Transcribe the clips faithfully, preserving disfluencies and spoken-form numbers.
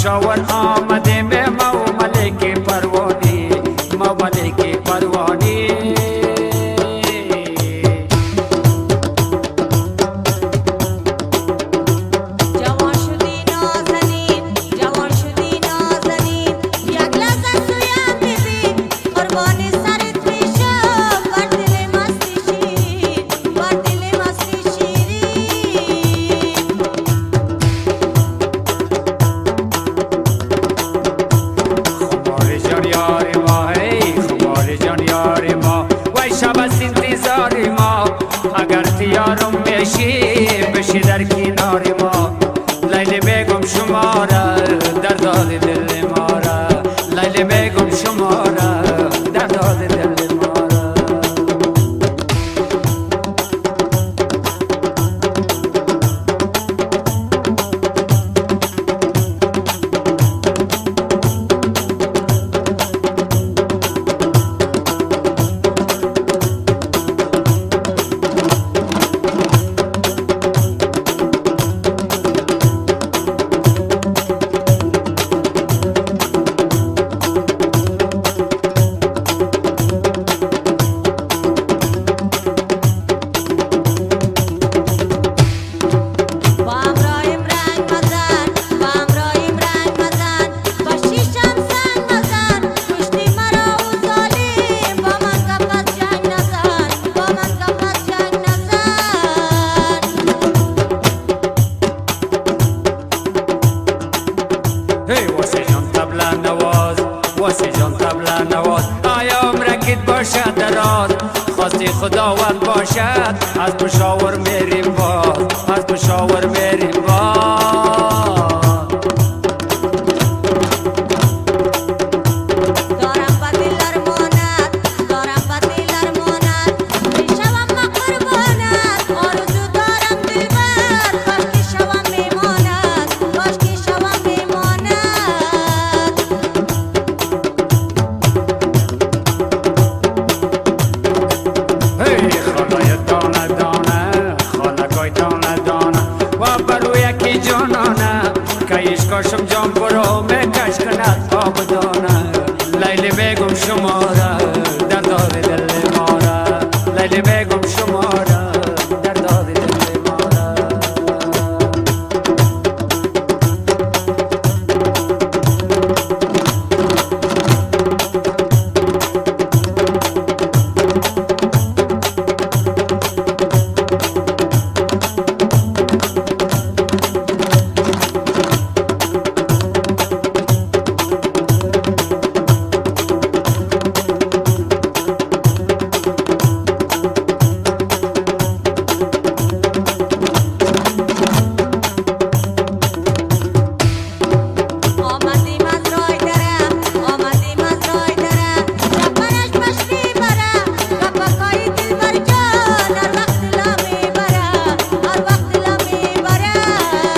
پشاور آمدیم ما و ملک پروانی، ما ملک پروانی. جوان شدی نازنین، جوان شدی نازنین، یک لحظه سویم ببین قربانی سرت میشم، بر دل مستی شیرین، بر دل مستی شیرین. خمار جان یار ما، ای خمار جان یار ما، وای شب است انتظار ما، اگر تیارم میشی بشی در کنار ما. لیلی بیگم شما را در داد دل ما را، لیلی بیگم شما را در داد دل ما را. با امرایم رنگ مزن، با امرایم رنگ مزن، با شیشم سنگ مزن، کشتی مرا او ظالم، با من کفت جنگ نزن، با من کفت جنگ نزن. هی واسه جان طبله نواز، واسه جان طبله نواز، ایام رکت باشد دراز، خواستی خداوند باشد از پشاور میریم باز، از پشاور میریم باز. دارم با دل ارمانت، دارم با دل ارمانت، میشوم من قربانت، آرزو دارم دلبر، باش که شوم میمانت، باش که شوم میمانت. هی خالای دانه دانه، خالکای دانه دانه، و برو یکی جانانه، که ایشکاشم جان برو میکش کند آب دانه. لیلی بیگم شما را در داد دل ما را، لیلی بیگم شما را در داد دل ما را. آمدیم از رای درم، آمدیم از رای درم، شبرش بش میبرم، کپکای دلبر جان، هر وقت دلم میبرم، هر وقت دلم میبرم.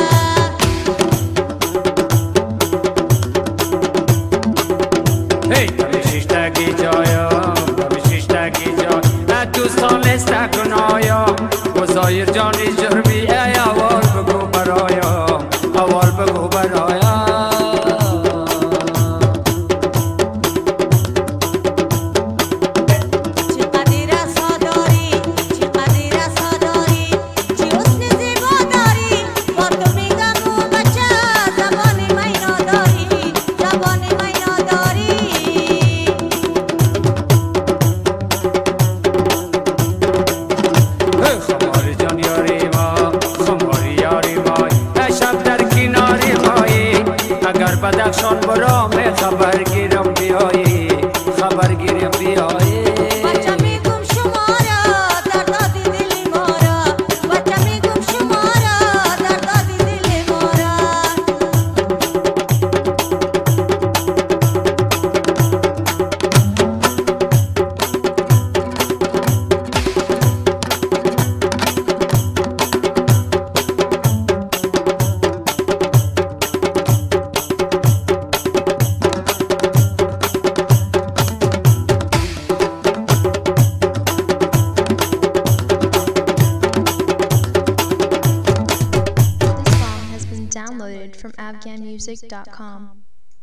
هی کمیشیشتگی جایم، کمیشیشتگی جای، نه دوستان لستکن آیم، وزایر جانی جرمی ای اول بگو برایم، اول بگو برایم. چقدر رسا داری، چقدر رسا داری، چه حسن زیبا داری، با تو میگم او بچه زبان مینا داری، زبان مینا داری. خمار جان یاری ما، music dot com.